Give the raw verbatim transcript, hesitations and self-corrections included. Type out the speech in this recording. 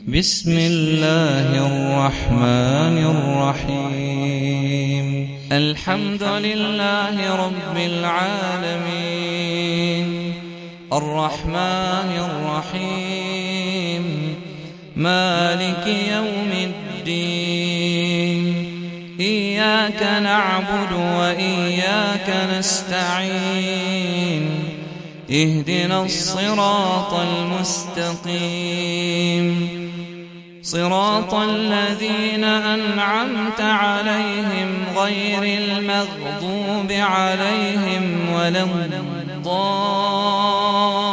بسم الله الرحمن الرحيم الحمد لله رب العالمين الرحمن الرحيم مالك يوم الدين إياك نعبد وإياك نستعين اهدنا الصراط المستقيم صراط الذين أنعمت عليهم غير المغضوب عليهم ولا الضالين